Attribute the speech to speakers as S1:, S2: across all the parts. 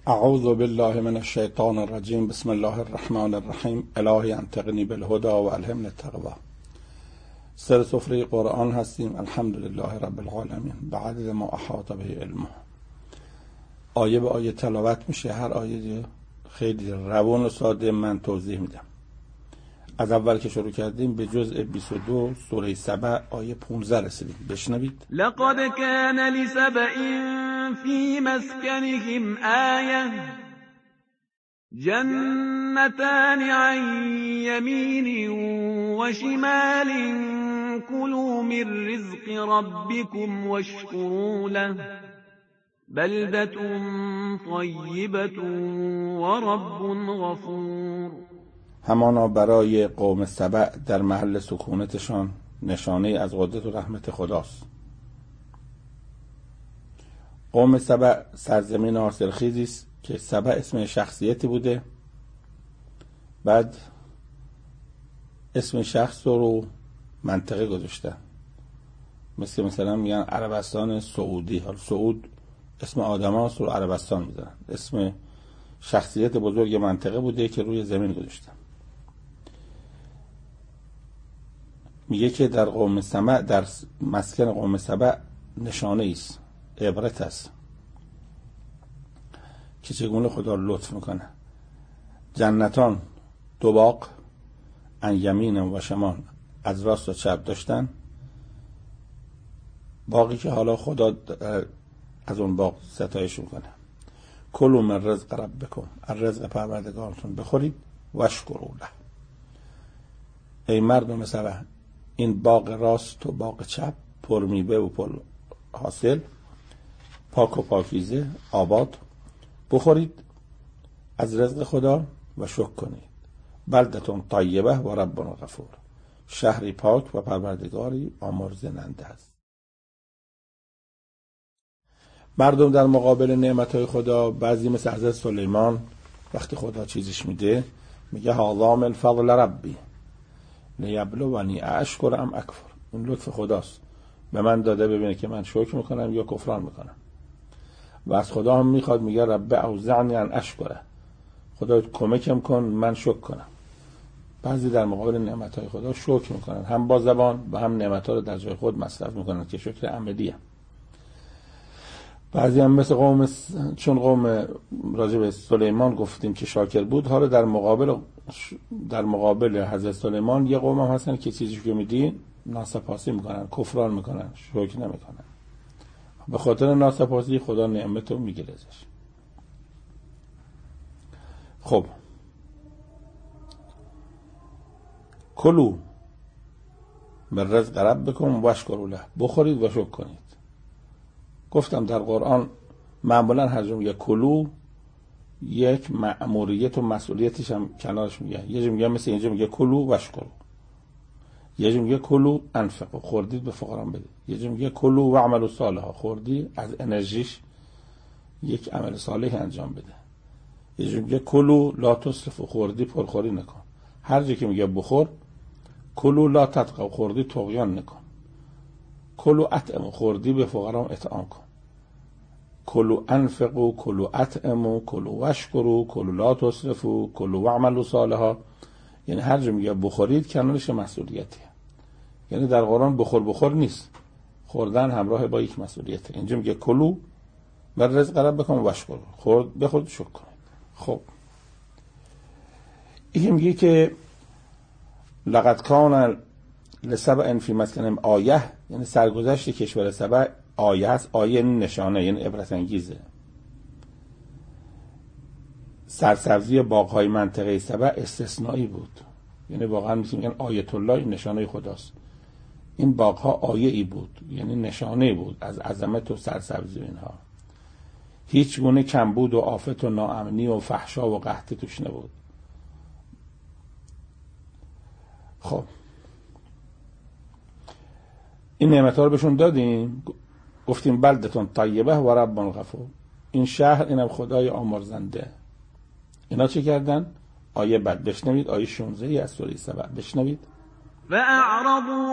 S1: اعوذ بالله من الشیطان الرجیم. بسم الله الرحمن الرحیم. الهی انطقنی بالهدى و الهمنی التقوی. سر سفره قرآن هستیم. الحمدلله رب العالمین بعدد ما احاط به علمه. آیه به آیه تلاوت میشه. هر آیه خیلی روان و ساده من توضیح میدم. از اول که شروع کردیم به جزء 22 سوره سبع آیه 15 رسیدیم. بشنوید.
S2: لقد كان لسبإ في مسكنهم آية جنتان عن يمين وشمال كلوا من رزق ربكم واشكروا له بلدة طيبة ورب غفور.
S1: همانا برای قوم سبع در محل سکونتشان نشانه از قدرت و رحمت خداست. قوم سبع سرزمین حاصلخیزی است که سبع اسم شخصیتی بوده، بعد اسم شخص رو منطقه گذاشتن. مثلا میگن عربستان سعودی. حالا سعود اسم آدم هاست، رو عربستان میذارن. اسم شخصیت بزرگ منطقه بوده که روی زمین گذاشتن. میگه که در قوم سبع، در مسکن قوم سبع نشانه ایست، عبرت است که چگونه خدا لطف میکنه. جنتان، دو باغ، عن یمین و شمال، از راست و چپ داشتن. باقی که حالا خدا از اون باغ ستایش میکنه. کلوا من رزق ربکم، از رزق پروردگارتون بخورید و اشکروا له. ای مردم سبع، این باغ راست و باغ چپ، پر میوه و پر حاصل، پاک و پاکیزه، آباد، بخورید از رزق خدا و شکر کنید. بلدتون طیبه و رب غفور، شهری پاک و پروردگاری آمرزننده است. مردم در مقابل نعمتهای خدا، بعضی مثل حضرت سلیمان وقتی خدا چیزش میده میگه هذا من فضل ربی لیبلونی اشکر ام اکفر. این لطف خداست، به من داده ببینه که من شکر میکنم یا کفران میکنم. و از خدا هم میخواد، میگه رب اوزعنی ان اشکره، خدا کمکم کن من شکر کنم. بعضی در مقابل نعمتهای خدا شکر میکنن، هم با زبان و هم نعمتها رو در جای خود مصرف میکنن که شکر عملیه. بعضی هم مثل قوم، چون قوم راجع به سلیمان گفتیم که شاکر بود، حالا در مقابل حضرت سلیمان یه قوم هم هستن که چیزی که میدین ناسپاسی میکنن، کفران میکنن، شکر نمیکنن. به خاطر ناسپاسی خدا نعمت رو میگیره ازش. خب کلوا من رزق ربکم و اشکروا له، بخورید و شکر کنید. گفتم در قرآن معمولا هر جا میگه کلو، یک مأموریت و مسئولیتش هم کنارش میگه. یه جا میگه مثل اینجا میگه کلو و اشکروا، یه جا میگه کلو انفقوا، خوردید به فقران بدید. یه جا میگه کلو و اعملوا صالحا، خوردی از انرژیش یک عمل صالح انجام بده. یه جا میگه کلو لا تسرفوا، خوردی پرخوری نکن. هر جا که میگه بخور، کلو لا تطغوا، خوردی طغیان نکن. کلو اطعموا، خوردی به فقران اطعام کن. کلو انفقوا، کلو اطعموا، کلو واشکروا، کلو لا تسرفوا، کلو واعملوا صالحا. یعنی هر جا میگه بخورید کنارش مسئولیته. یعنی در قرآن بخور نیست، خوردن همراه با یک مسئولیته. اینجا میگه کلو من رزق ربکم و اشکروا، بخورید شکر کنید. خب این میگه که لقد کان لسبع فی مسکنهم آیه، یعنی سرگذشت کشور سبع آیه است. آیه نشانه، یعنی عبرت انگیزه. سرسبزی باغ‌های منطقه سبع استثنایی بود، یعنی واقعا میگن آیت الله نشانه خداست. این باغ‌ها آیه ای بود، یعنی نشانه بود از عظمت و سرسبزی اینها. هیچ گونه کمبود و آفت و ناامنی و فحشا و قحطی توش نبود. خب این نعمت‌ها رو بهشون دادیم، گفتیم بلدتون طیبه و رب غفور. این شهر، اینم خدای آمرزنده. اینا چه کردن؟ آیه بعد بشنوید، آیه 16 از سوره سبع بشنوید.
S2: فأعرضوا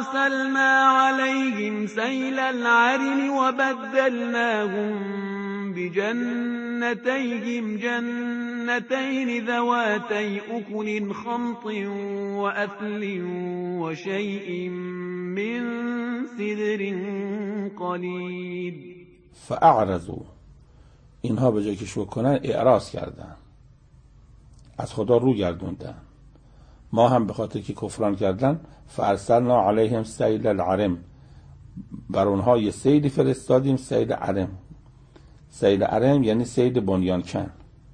S2: فأرسلنا عليهم سيل العرم وبدلناهم بجنتيهم جنتين ذواتي أكل خمط وأثل وشيء من سدر قلیل.
S1: فاعرضوا، اینها به جای که شکر کنن اعراض کردن، از خدا رو گردوندن. ما هم به خاطر که کفران کردن فارسلنا علیهم سیل العرم، بر اونها یه سیلی فرستادیم، سیل عرم. سیل عرم یعنی سیل بنیانکن،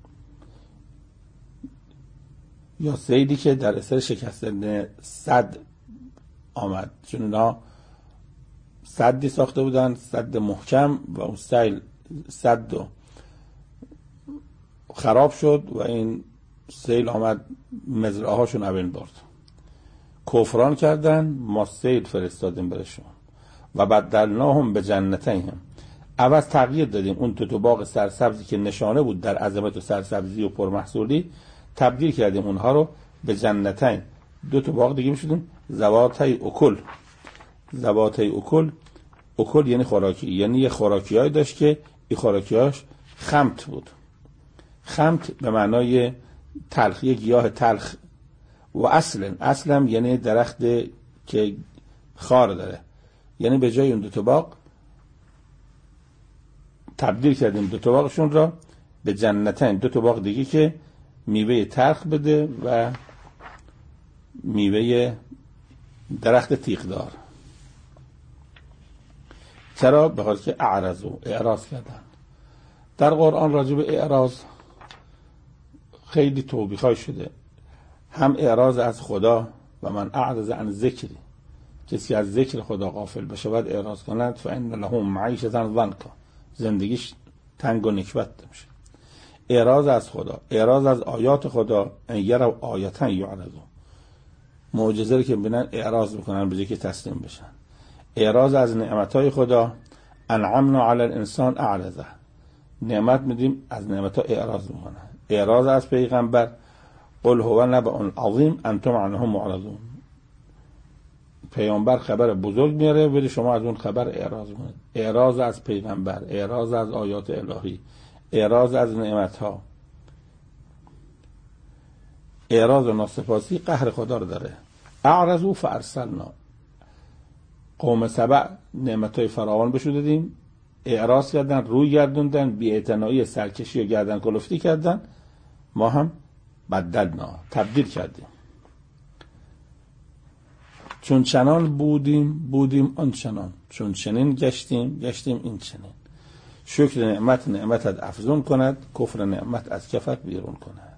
S1: یا سیلی که در اثر شکستن سد آمد، چون اینا سدی ساخته بودن، سد محکم، و اون سد خراب شد و این سیل آمد مزرعه هاشون ابن برد. کفران کردن، ما سیل فرستادیم برشون. و بدلناهم به جنتیهم، عوض تغییر دادیم اون دو باغ سرسبزی که نشانه بود در عظمت و سرسبزی و پرمحصولی، تبدیل کردیم اونها رو به جنتین، دو باغ دیگه میشدیم ذواتی اکل. ذواتی اکل، اکل یعنی خوراکی، یعنی یه خوراکیایی داشت که این خوراکیاش خمت بود. خمت به معنای تلخ، یه گیاه تلخ. و اصلا یعنی درخت که خار داره، یعنی به جای اون دو باغ تبدیل کردیم دو باغشون را به جنتین، دو باغ دیگه که میوه تلخ بده و میوه درخت تیغدار. چرا؟ به خاطر که اعراض کردن. در قرآن راجع به اعراض خیلی توبیخ‌های شده، هم اعراض از خدا و من اعرض عن ذکری، کسی از ذکر خدا غافل بشه باید اعراض کند، فان له معیشة ضنکا، زندگیش تنگ و نکبت میشه. اعراض از خدا، اعراض از آیات خدا، ان یروا آیة یعرضوا، معجزه رو که ببینن اعراض میکنن به جای که تسلیم بشن. اعراض از نعمتهای خدا، انعمنا علی الانسان اعرضه، نعمت میدیم از نعمتها اعراض میکنن. اعراض از پیغمبر، قل هو نبأ عظیم انتم عنه معرضون، پیامبر خبر بزرگ میاره ولی شما از اون خبر اعراض میکنید. اعراض از پیغمبر، اعراض از آیات الهی، اعراض از نعمتها، اعراض و ناسپاسی قهر خدا رو داره. اعرضوا فارسلنا، قوم سبع نعمتهای فراوان بهشون دادیم، اعراض کردن، روی گردوندن، بی‌اعتنایی، سرکشی و گردن کلفتی کردن. ما هم بدلنا، تبدیل کردیم. چون چنان بودیم آن چنان، چون چنین گشتیم این چنین. شکر نعمتت افزون کند، کفر نعمت از کفت بیرون کند.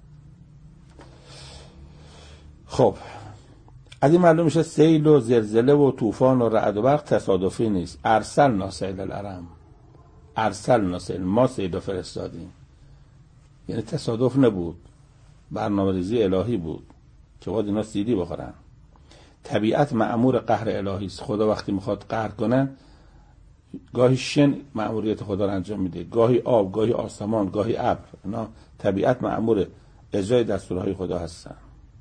S1: خب از این معلوم میشه سیل و زلزله و طوفان و رعد و برق تصادفی نیست. ارسلنا سیل العرم، ارسلنا سیل، ما سیل فرستادیم، یعنی تصادف نبود، برنامه‌ریزی الهی بود که باید اینا سیلی بخورن. طبیعت مأمور قهر الهی است. خدا وقتی میخواد قهر کنه گاهی شن مأموریت خدا رو انجام میده، گاهی آب، گاهی آسمان، گاهی ابر. اینا طبیعت مأمور اجرای دستورهای خدا هستن.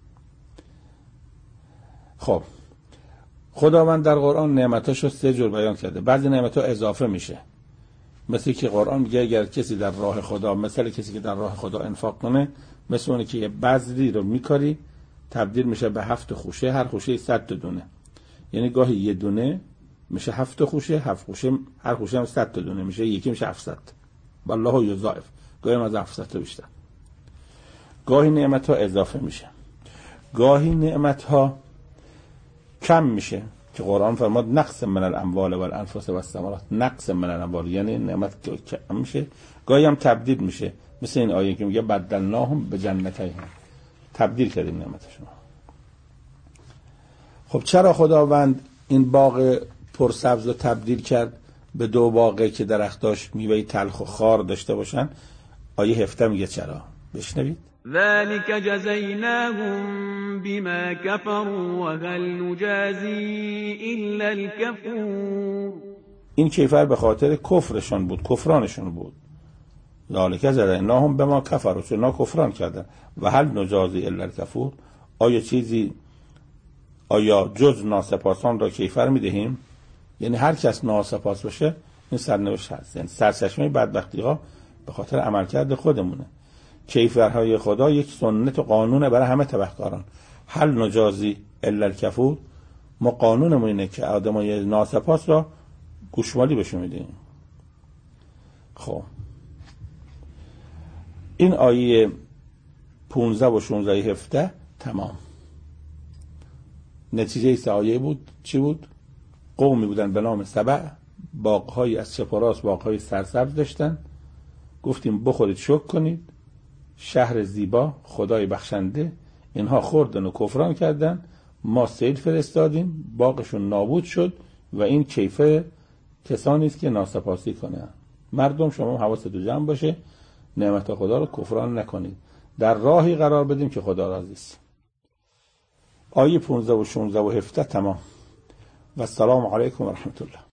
S1: خب خداوند در قرآن نعمتاشو 3 جور بیان کرده. بعضی نعمتها اضافه میشه، مثل که قرآن میگه اگر کسی در راه خدا، مثل کسی که در راه خدا انفاق کنه، مثل اونه که یه بذری رو میکاری تبدیل میشه به 7 خوشه، هر خوشه 100 دونه، یعنی گاهی یه دونه میشه 7 خوشه، 7 خوشه، هر خوشه هم 100 دونه میشه، یکی میشه 700. والله یضاعف، گاهی از 700 بیشتر. گاهی نعمتها اضافه میشه، گاهی نعمتها کم میشه که قرآن فرماد نقص من الاموال والانفس والثمرات، نقص من الاموال یعنی نعمت کم میشه. گاهی هم تبدیل میشه، مثل این آیه که میگه بدلناهم به جنتیهم، تبدیل کردیم نعمتشون. خب چرا خداوند این باغ پرسبز رو تبدیل کرد به 2 باغی که درختاش میوه تلخ و خار داشته باشن؟ آیه 17 میگه چرا، بشنوید.
S2: ذلك جزيناهم بما كفروا وهل نجازي الا الكفور.
S1: این کیفر به خاطر کفرشون بود، کفرانشون بود. ذلك جزيناهم بما كفروا، چون کفران کردن. و هل نجازی الا الكفور، آیا جز ناسپاسان را کیفر میدهیم؟ یعنی هر کس ناسپاس باشه این سرنوشت هست. یعنی سرچشمه بدبختی ها به خاطر عملکرد خودمونه. کیفرهای خدا یک سنت و قانونه برای همه تبهکاران. هل نجازی الا الکفور، ما قانونمون اینه که آدمای ناسپاس را گوشمالی بهشون میدیم. خب این آیه 15 و 16 17 تمام. نتیجه سه آیه بود چی بود؟ قومی بودن به نام سبع، باغ‌های از چپ و راست باغ‌های سرسبز داشتن. گفتیم بخورید شکر کنید، شهر زیبا، خدای بخشنده. اینها خوردن و کفران کردن، ما سیل فرستادیم، باغشون نابود شد و این کیفه کسانی است که ناسپاسی کنند. مردم شما حواستون جمع باشه، نعمت خدا رو کفران نکنید، در راهی قرار بدیم که خدا راضی است. آیه 15 و 16 و 17 تمام. و السلام علیکم و رحمت الله.